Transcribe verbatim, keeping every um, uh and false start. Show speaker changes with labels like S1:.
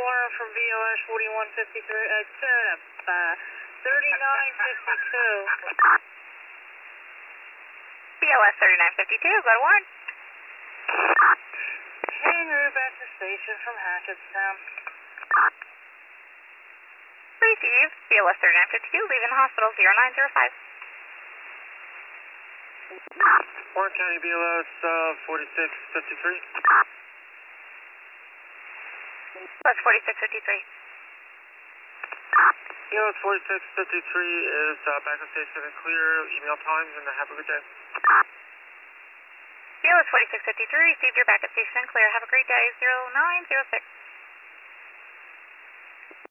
S1: corner from V O S forty-one fifty-three, uh, uh, thirty-nine fifty-two.
S2: V O S thirty-nine fifty-two, go to one.
S1: En route back to station from Hackettstown.
S2: Receive, V O S thirty-nine fifty-two, leaving hospital zero nine zero five.
S3: Orange County B L S uh, forty-six fifty-three.
S2: That's forty-six fifty-three.
S3: B L S forty-six fifty-three is uh, back on station and clear. Email times and have a good day.
S2: B L S forty-six fifty-three, received your back at station and clear. Have a great day, zero nine zero six.